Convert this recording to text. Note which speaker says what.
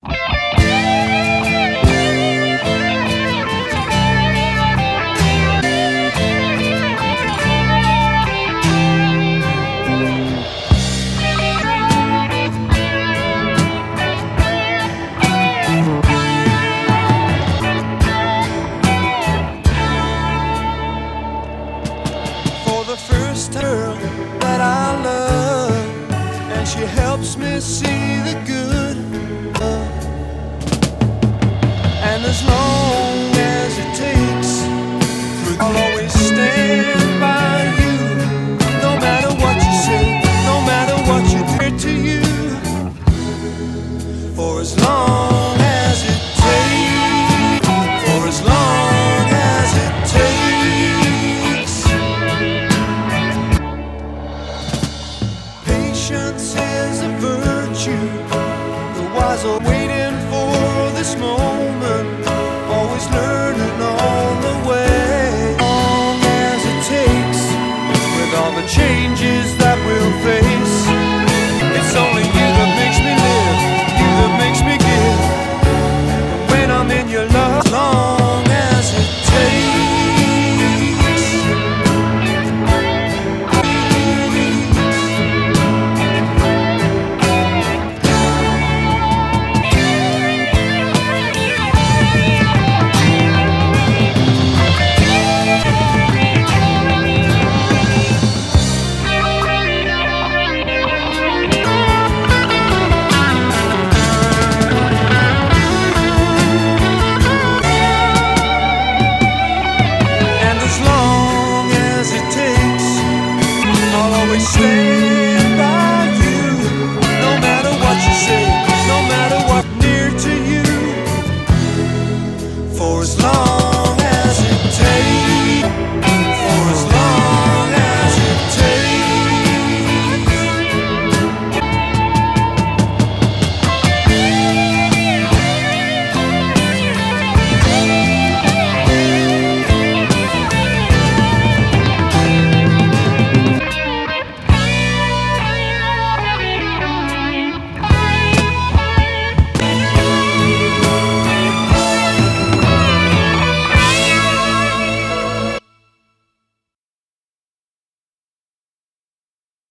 Speaker 1: For the first girl that I love, and she helps me see the good. And as long as it takes, I'll always stand by you. No matter what you say, no matter what you do to you. For as long as it takes, for as long as it takes. Patience is a virtue. The wise are waiting for this moment.